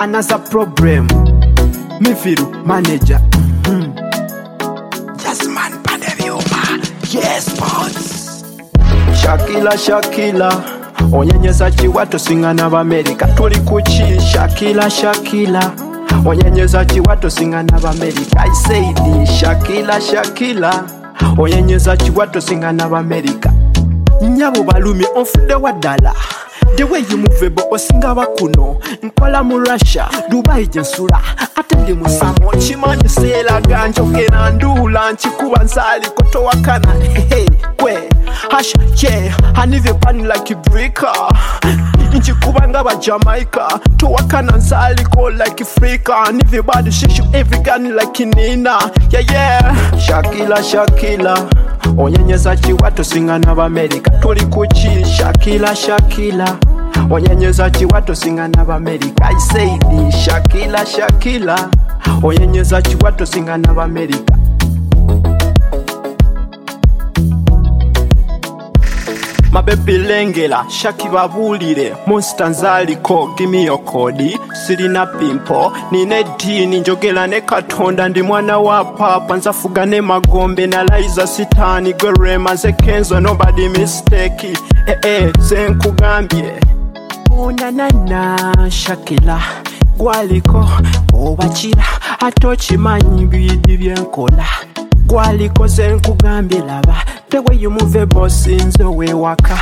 another problem. Me feel manager. Yes, man, Pandeviuma. Yes, boss. Shakila, onyenyeza chiwato singana b'Amerika. Tuli kuchi, Shakila. Onyenyeza chiwato singana b'Amerika. I say this, Shakila. Onyenyeza chiwato singana b'Amerika. Nyabo balumi onfude wadala. The way you move ebo osinga bakuno. Nkola mu Russia, Dubai jensula. Atende musamo chimanyi sela ganjo kena ndula nchikuba nsali koto wakana. Hey, kwe. Hash, yeah, I need a pan like a breaker. Nchikuba ngaba Jamaica. To wakana nsali ko like a freaker. Need your body shishu every gun like a Nina. Yeah. Shakila. Onyenyeza chiwato singana b'Amerika. Tuli kuchi, Shakila. Onyenyeza chiwato singana b'Amerika. I say this, Shakila. Onyenyeza chiwato singana b'Amerika. Mabebi lengela, Shaki babulire. Monster nzaliko, give me your code. Sirina pimpo, nine dini njogela ne katonda. Ndi mwana wa papa, nzafuga ne magombe. Na laiza sitani, gorema ze kenzo, nobody mistake. Zenkugambye. Na Shakila, gwaliko, obachira. Atochimanyi bidi byenkola. Gwaliko zenkugambye laba. The way you move a boss in the way waka.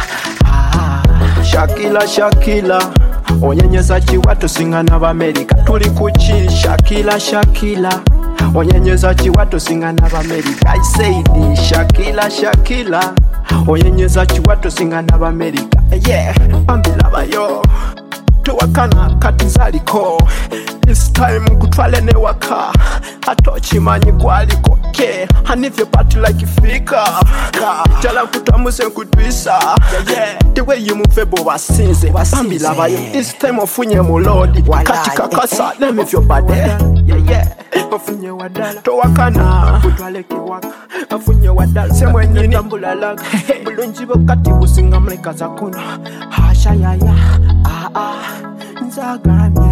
Shakila. Onyenyeza chiwato singana b'Amerika. Tuli kuchi, Shakila. Onyenyeza chiwato singana b'Amerika. I say this, Shakila. Onyenyeza chiwato singana b'Amerika. Yeah, pambila yo. Tuwakana katizaliko. This time kutwale ne waka. Atochimanyi kwaliko. Yeah, I need your party like a fika. Jala kutamuse nkudwisa. Yeah, the way you move ebo wasinze. Pambila bayo. This time ofunye mulodi. Katika kasa, let me feel bad. Yeah. Ofunye wadala. Tuwakana kutwale kiwaka. Ofunye wadala. Semwe nyini tambula laga. Bulunjibo kati businga mleka zakuna. Hasha ya. Nzagami.